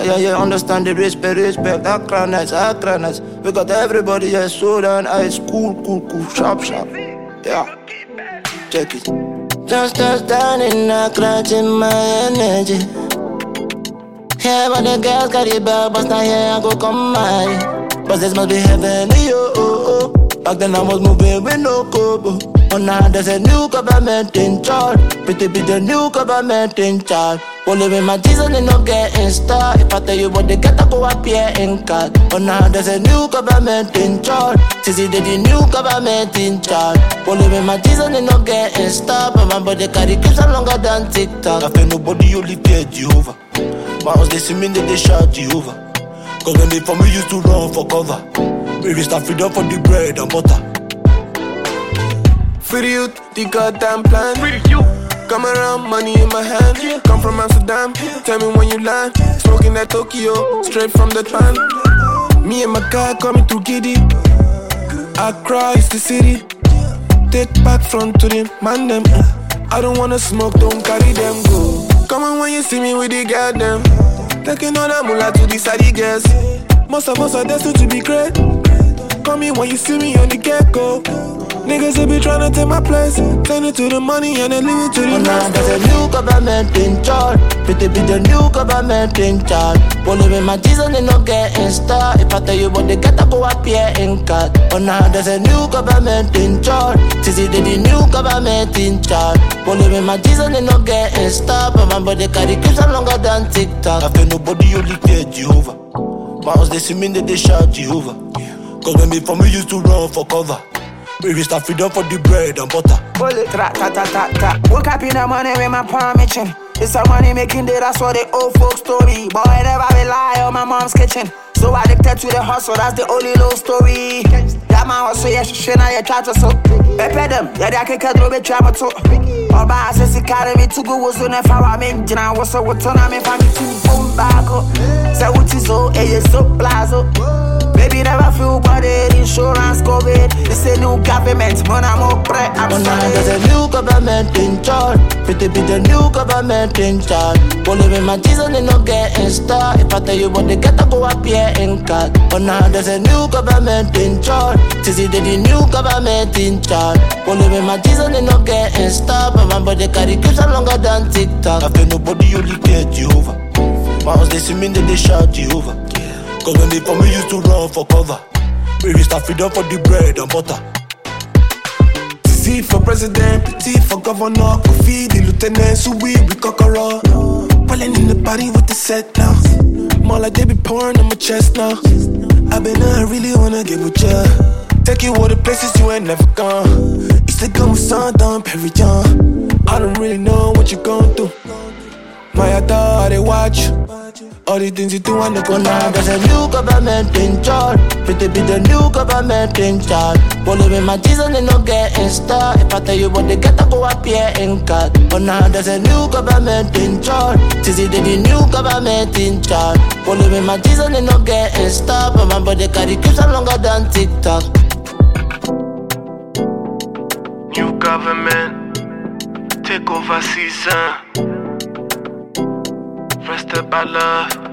yeah, understand the respect. Accra nice. We got everybody here, so down ice, cool, sharp. Yeah, check it. Just down in Accra, in my energy. Yeah, but the girls got it back, but now here I go come my. But this must be heaven, yo. Back then I was moving with no kobo. But now there's a new government in charge. Pretty be the new government in charge. Only with my Jesus they not getting started. If I tell you what they get, I go up here in card. But now there's a new government in charge. Sissy they the new government in charge. Only with my Jesus they not getting started. But my body carry keeps on longer than TikTok. I feel nobody only fear Jehovah. My house they see me they shout Jehovah. Cause when they for me used to run for cover. Maybe start freedom for the bread and butter. Free the youth, the goddamn plan. Free the youth. Come around, money in my hand. Come from Amsterdam, tell me when you land. Smoking that Tokyo, straight from the pan. Me and my guy coming through Giddy. Accra is the city. Take back front to them, man them. I don't wanna smoke, don't carry them, go. Come on when you see me with the goddamn. Taking all that moolah to the side girls. Most of us are destined to be great. Call me when you see me on the get-go. Niggas they be tryna take my place. Send it to the money and then leave it to the now there's a new government in charge. Pretty be the new government in charge. Only with my Jesus they not getting started. If I tell you what they get, I go up here in card. But now there's a new government in charge. Sissy they the new government in charge. Only with my Jesus they not getting started. But my body carry keeps on longer than TikTok. I feel nobody only fear Jehovah. My house they see me they shout Jehovah. Cause when they for me used to run for cover. Maybe start freedom for the bread and butter. Ta. Woke up in the morning with my palm itching. It's a money making day, that's what the old folk story. Boy, I never rely on my mom's kitchen. So addicted to the hustle, that's the only low story. That man was so yeah, she now you try to so. Pepe them, yeah, they can't do it, try to. All by us, he carry me to go, was on if I mean, Jina was so what on me, family to boom back up. Say what is so, eh, so plazo. Baby never feel body, insurance COVID. It's a new government, man, I'm up right. But now there's a new government in charge. Pretty be the new government in charge. Only with my Jesus they not getting started. If I tell you what they get, I go up here in card. But now there's a new government in charge. Sissy they the new government in charge. Only with my Jesus they not getting started. But my body carry keeps on longer than TikTok. I feel nobody only fear Jehovah. My house they see me they shout Jehovah. Cause when they for me used to run for cover. Maybe start freedom for the bread and butter. C for president, P for governor. Kofi, the lieutenant, so we cockero. Pulling in the body with the set now. More like they be pouring on my chest now. I been I really wanna get with ya. Take you all the places you ain't never gone. Used to come with Sundown, Perry John. I don't really know what you gon' do. My adore, they watch you. All the things you do on the go now. There's a new government in charge. Pretty be the new government in charge. Only with my Jesus they not getting started. If I tell you what they get, I go up here in card. But now there's a new government in charge. Sissy they the new government in charge. Only with my Jesus they not getting started. But my body carry keeps on longer than TikTok. New government, take over season. Rest by love.